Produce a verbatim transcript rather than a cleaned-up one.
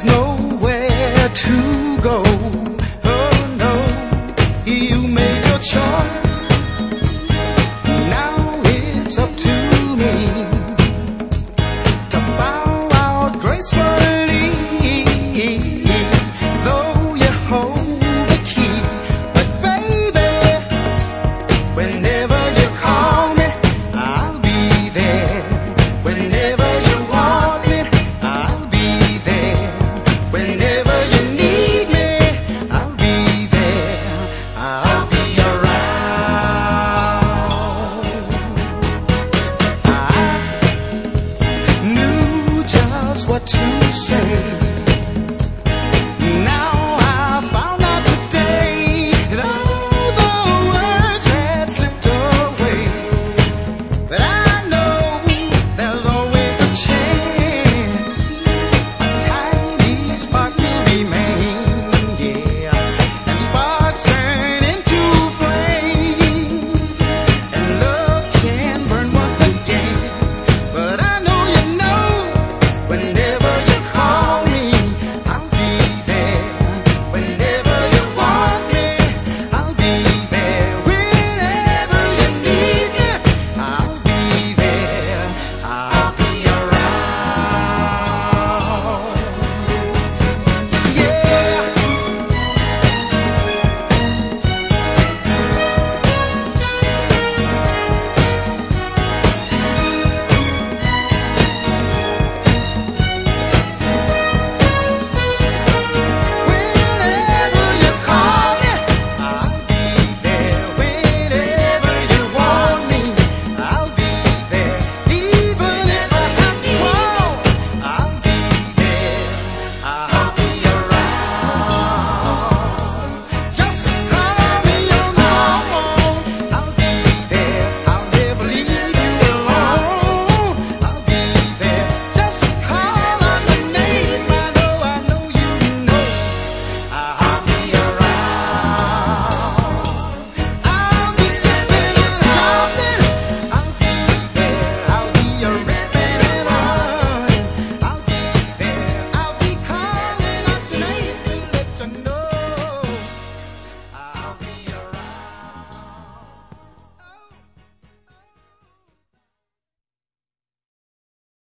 there's nowhere to go. Oh no, you made your choice. Now it's up to me to bow out gracefully. Though you hold the key, but baby, whenever you call me, I'll be there. Whenever you want me, I'll be there. Whenever you need me, I'll be there. I'll be around. I knew just what to say.